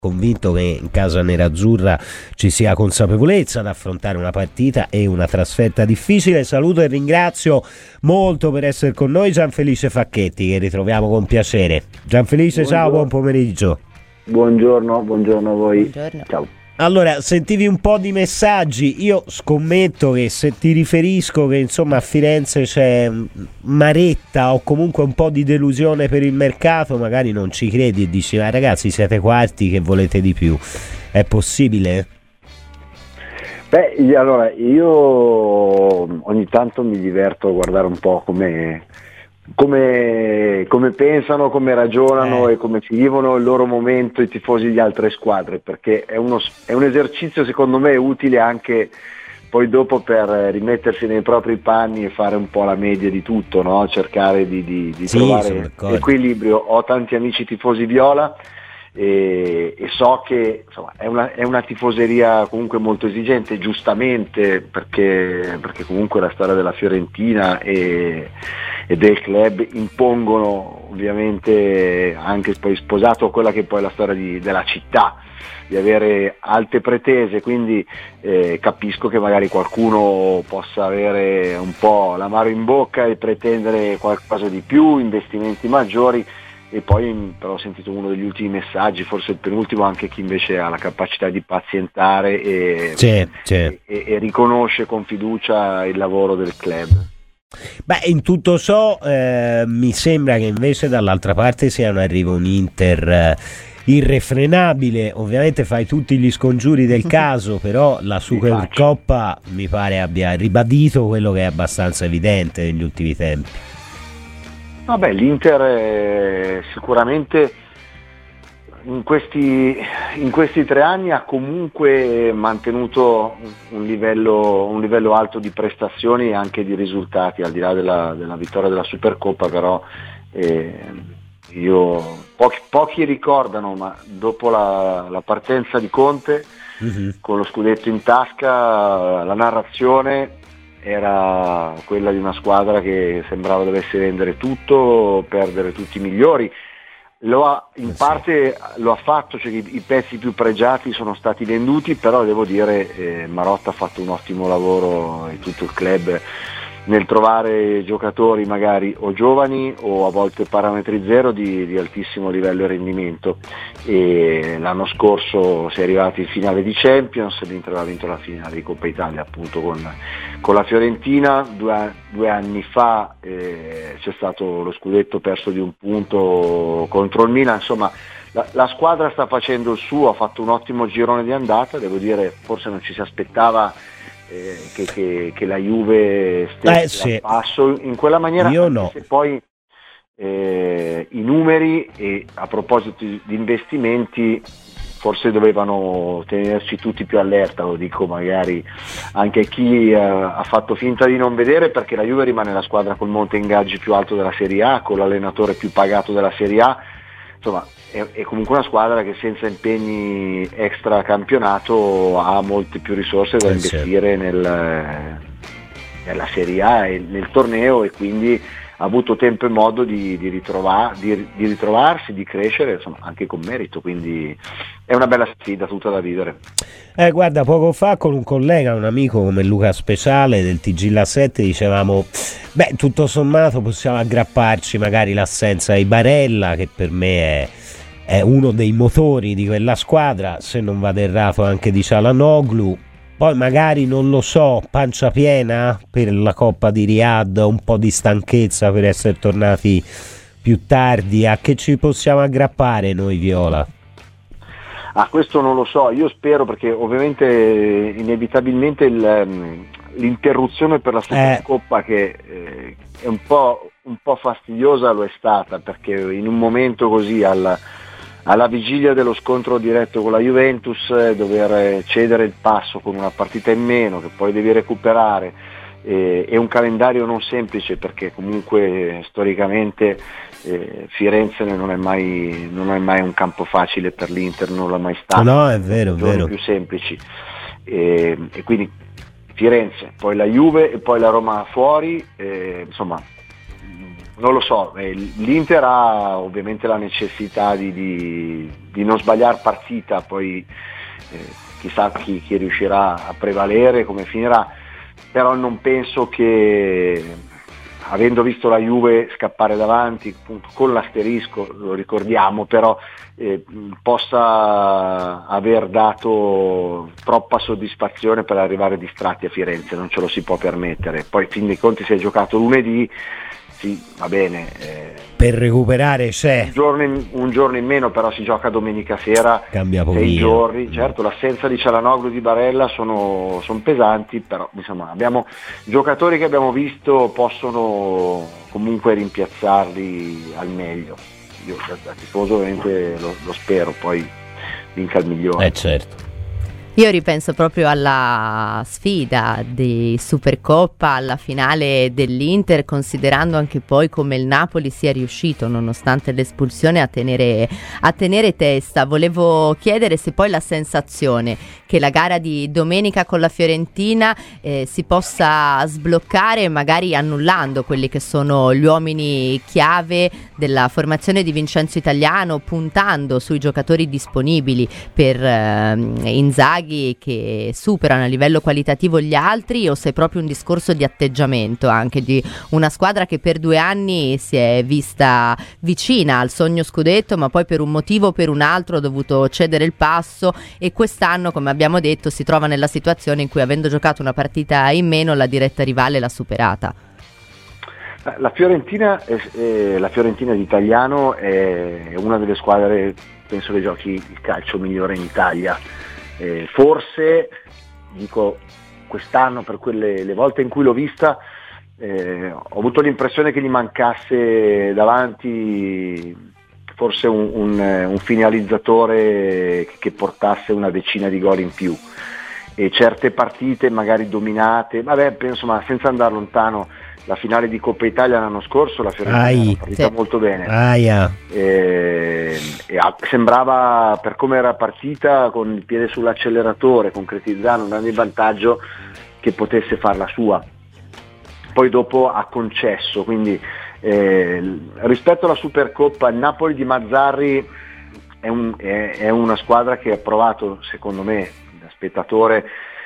convinto che in casa nerazzurra ci sia consapevolezza ad affrontare una partita e una trasferta difficile. Saluto e ringrazio molto per essere con noi Gianfelice Facchetti, che ritroviamo con piacere. Gianfelice, ciao, buon pomeriggio. Buongiorno a voi. Buongiorno. Ciao. Allora, sentivi un po' di messaggi. Io scommetto che se ti riferisco che insomma a Firenze c'è maretta o comunque un po' di delusione per il mercato, magari non ci credi e dici: ma ragazzi, siete quarti, che volete di più? È possibile? Beh, allora io ogni tanto mi diverto a guardare un po' come pensano, come ragionano e come si vivono il loro momento i tifosi di altre squadre, perché è un esercizio secondo me utile anche poi dopo per rimettersi nei propri panni e fare un po' la media di tutto, no? Cercare di trovare equilibrio. Ho tanti amici tifosi viola e so che insomma, è una tifoseria comunque molto esigente, giustamente, perché comunque la storia della Fiorentina e del club impongono, ovviamente, anche poi sposato quella che poi è la storia della città, di avere alte pretese, quindi capisco che magari qualcuno possa avere un po' l'amaro in bocca e pretendere qualcosa di più, investimenti maggiori. E poi però ho sentito uno degli ultimi messaggi, forse il penultimo, anche chi invece ha la capacità di pazientare e riconosce con fiducia il lavoro del club. Beh, in tutto ciò mi sembra che invece dall'altra parte sia in arrivo un Inter irrefrenabile. Ovviamente fai tutti gli scongiuri del caso, però la Supercoppa mi pare abbia ribadito quello che è abbastanza evidente negli ultimi tempi. Vabbè, l'Inter sicuramente in questi 3 anni ha comunque mantenuto un livello alto di prestazioni e anche di risultati, al di là della vittoria della Supercoppa. Però pochi ricordano, ma dopo la partenza di Conte, con lo scudetto in tasca, la narrazione era quella di una squadra che sembrava dovesse rendere tutto, perdere tutti i migliori. Parte lo ha fatto, cioè i pezzi più pregiati sono stati venduti, però devo dire Marotta ha fatto un ottimo lavoro e tutto il club nel trovare giocatori magari o giovani o a volte parametri zero di altissimo livello e rendimento. E l'anno scorso si è arrivati in finale di Champions, l'Inter aveva vinto la finale di Coppa Italia appunto con la Fiorentina. 2 anni fa c'è stato lo scudetto perso di un punto contro il Milan. Insomma, la squadra sta facendo il suo, ha fatto un ottimo girone di andata, devo dire, forse non ci si aspettava che la Juve stesse al passo in quella maniera. Io no. Se poi i numeri, e a proposito di investimenti, forse dovevano tenerci tutti più allerta, lo dico magari anche chi ha fatto finta di non vedere, perché la Juve rimane la squadra col monte ingaggi più alto della Serie A, con l'allenatore più pagato della Serie A. Insomma, è comunque una squadra che senza impegni extra campionato ha molte più risorse da investire nella Serie A e nel torneo, e quindi ha avuto tempo e modo di ritrovarsi, di crescere, insomma, anche con merito. Quindi è una bella sfida tutta da vivere. Guarda, poco fa con un collega, un amico come Luca Speciale del TG La 7, dicevamo: beh, tutto sommato possiamo aggrapparci magari l'assenza di Barella, che per me è uno dei motori di quella squadra, se non vado errato anche di Çalhanoğlu. Poi magari, non lo so, pancia piena per la Coppa di Riyadh, un po' di stanchezza per essere tornati più tardi. A che ci possiamo aggrappare noi viola? Questo non lo so, io spero, perché ovviamente inevitabilmente l'interruzione per la Supercoppa che è un po' fastidiosa lo è stata, perché in un momento così alla vigilia dello scontro diretto con la Juventus, dover cedere il passo con una partita in meno che poi devi recuperare, e un calendario non semplice, perché comunque storicamente Firenze non è mai un campo facile per l'Inter, non l'ha mai stato. No, è vero, è vero. Più semplici, e quindi Firenze, poi la Juve e poi la Roma fuori, insomma Non lo so, l'Inter ha ovviamente la necessità di non sbagliare partita, poi chissà chi riuscirà a prevalere, come finirà, però non penso che, avendo visto la Juve scappare davanti, appunto, con l'asterisco, lo ricordiamo, però possa aver dato troppa soddisfazione per arrivare distratti a Firenze, non ce lo si può permettere. Poi, fin dei conti, si è giocato lunedì, sì, va bene. Per recuperare c'è. Un giorno in meno, però si gioca domenica sera, cambia 6 giorni. Certo, l'assenza di Çalhanoğlu e di Barella sono pesanti, però insomma abbiamo giocatori che abbiamo visto, possono comunque rimpiazzarli al meglio. Io da tifoso ovviamente lo spero, poi vinca il migliore. Certo. Io ripenso proprio alla sfida di Supercoppa, alla finale dell'Inter, considerando anche poi come il Napoli sia riuscito, nonostante l'espulsione, a tenere testa. Volevo chiedere se poi la sensazione che la gara di domenica con la Fiorentina si possa sbloccare, magari annullando quelli che sono gli uomini chiave della formazione di Vincenzo Italiano, puntando sui giocatori disponibili per Inzaghi, che superano a livello qualitativo gli altri, o se è proprio un discorso di atteggiamento anche di una squadra che per 2 anni si è vista vicina al sogno scudetto, ma poi per un motivo o per un altro ha dovuto cedere il passo, e quest'anno, come abbiamo detto, si trova nella situazione in cui, avendo giocato una partita in meno, la diretta rivale l'ha superata. La Fiorentina di Italiano è una delle squadre, penso, che giochi il calcio migliore in Italia. Forse, dico, quest'anno, per le volte in cui l'ho vista, ho avuto l'impressione che gli mancasse davanti forse un finalizzatore che portasse una decina di gol in più, e certe partite magari dominate, penso, ma senza andare lontano, la finale di Coppa Italia l'anno scorso la Fiorentina era partita molto bene, sembrava, per come era partita, con il piede sull'acceleratore, concretizzando, andando in vantaggio, che potesse farla sua. Poi dopo ha concesso, quindi rispetto alla Supercoppa, il Napoli di Mazzarri è una squadra che ha provato, secondo me, da spettatore,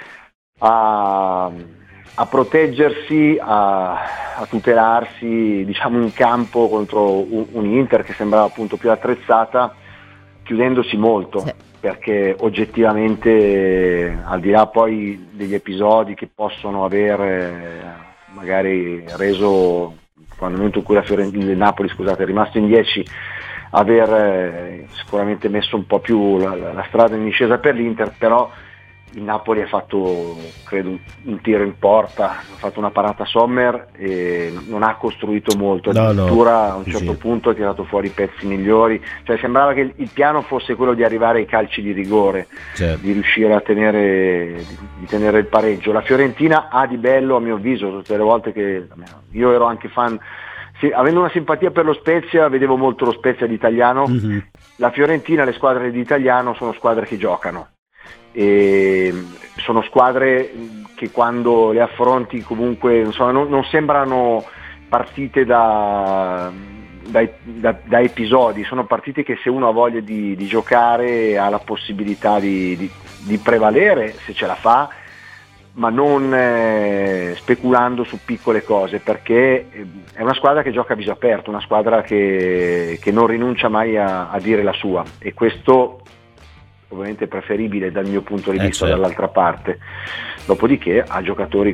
a proteggersi, a tutelarsi, diciamo, in campo contro un Inter che sembrava appunto più attrezzata, chiudendosi molto, sì. Perché oggettivamente, al di là poi degli episodi che possono aver magari reso, quando nel momento in cui il Napoli, è rimasto in 10, aver sicuramente messo un po' più la strada in discesa per l'Inter, però il Napoli ha fatto, credo, un tiro in porta, ha fatto una parata Sommer e non ha costruito molto, addirittura a un certo punto ha tirato fuori i pezzi migliori, cioè sembrava che il piano fosse quello di arrivare ai calci di rigore, certo, di riuscire a tenere il pareggio. La Fiorentina ha di bello, a mio avviso, tutte le volte che io ero anche fan, avendo una simpatia per lo Spezia, vedevo molto lo Spezia di Italiano. Mm-hmm. La Fiorentina, le squadre di Italiano sono squadre che giocano, e sono squadre che quando le affronti comunque non sembrano partite da episodi, sono partite che, se uno ha voglia di giocare, ha la possibilità di prevalere, se ce la fa, ma non speculando su piccole cose, perché è una squadra che gioca a viso aperto, una squadra che non rinuncia mai a dire la sua, e questo ovviamente è preferibile dal mio punto di vista, certo, dall'altra parte. Dopodiché ha giocatori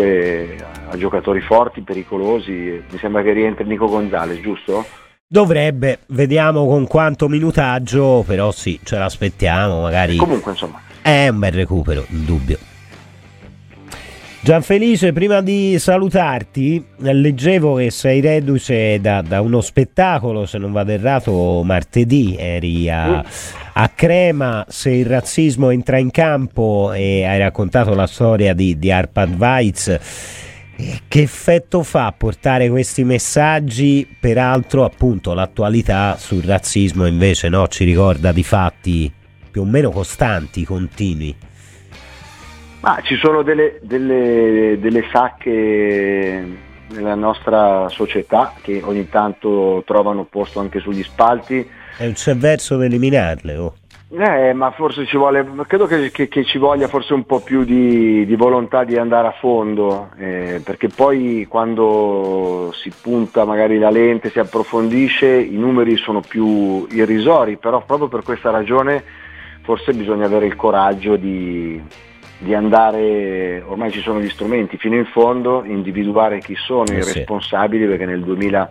forti, pericolosi. Mi sembra che rientri Nico Gonzalez, giusto? Dovrebbe, vediamo con quanto minutaggio, però sì, ce l'aspettiamo, magari. Comunque, insomma, è un bel recupero, in dubbio. Gianfelice, prima di salutarti, leggevo che sei reduce da uno spettacolo, se non vado errato, martedì eri a Crema, Se il razzismo entra in campo, e hai raccontato la storia di Arpad Weiz. Che effetto fa portare questi messaggi? Peraltro, appunto, l'attualità sul razzismo invece ci ricorda di fatti più o meno costanti, continui. Ma ci sono delle sacche nella nostra società, che ogni tanto trovano posto anche sugli spalti. E c'è verso di eliminarle, oh. Ma forse ci vuole, credo che ci voglia forse un po' più di volontà di andare a fondo, perché poi quando si punta magari la lente, si approfondisce, i numeri sono più irrisori, però proprio per questa ragione forse bisogna avere il coraggio di andare, ormai ci sono gli strumenti, fino in fondo, individuare chi sono i responsabili, perché nel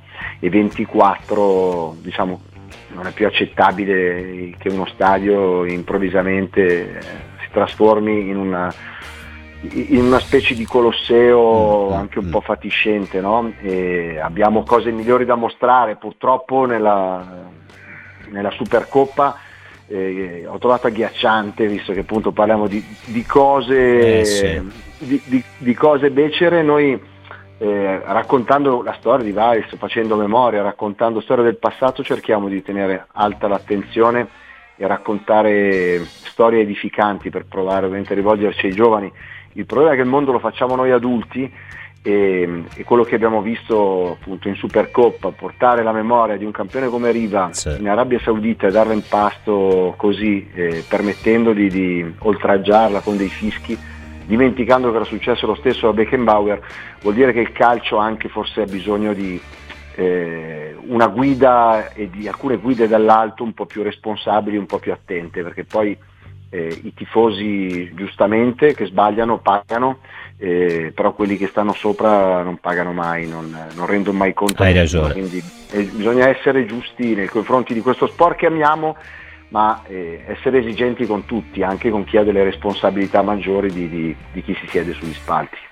2024 diciamo non è più accettabile che uno stadio improvvisamente si trasformi in una specie di colosseo anche un po' fatiscente, no? E abbiamo cose migliori da mostrare, purtroppo nella Supercoppa ho trovato agghiacciante, visto che appunto parliamo di cose di cose becere. Noi raccontando la storia di Vails, facendo memoria, raccontando storia del passato, cerchiamo di tenere alta l'attenzione e raccontare storie edificanti per provare ovviamente a rivolgerci ai giovani. Il problema è che il mondo lo facciamo noi adulti, e quello che abbiamo visto appunto in Supercoppa, portare la memoria di un campione come Riva in Arabia Saudita e darla in pasto così, permettendo di oltraggiarla con dei fischi, dimenticando che era successo lo stesso a Beckenbauer, vuol dire che il calcio anche forse ha bisogno di una guida e di alcune guide dall'alto un po' più responsabili, un po' più attente, perché poi i tifosi giustamente che sbagliano pagano, però quelli che stanno sopra non pagano mai, non rendono mai conto. Hai ragione. Quindi bisogna essere giusti nei confronti di questo sport che amiamo, ma essere esigenti con tutti, anche con chi ha delle responsabilità maggiori di chi si siede sugli spalti.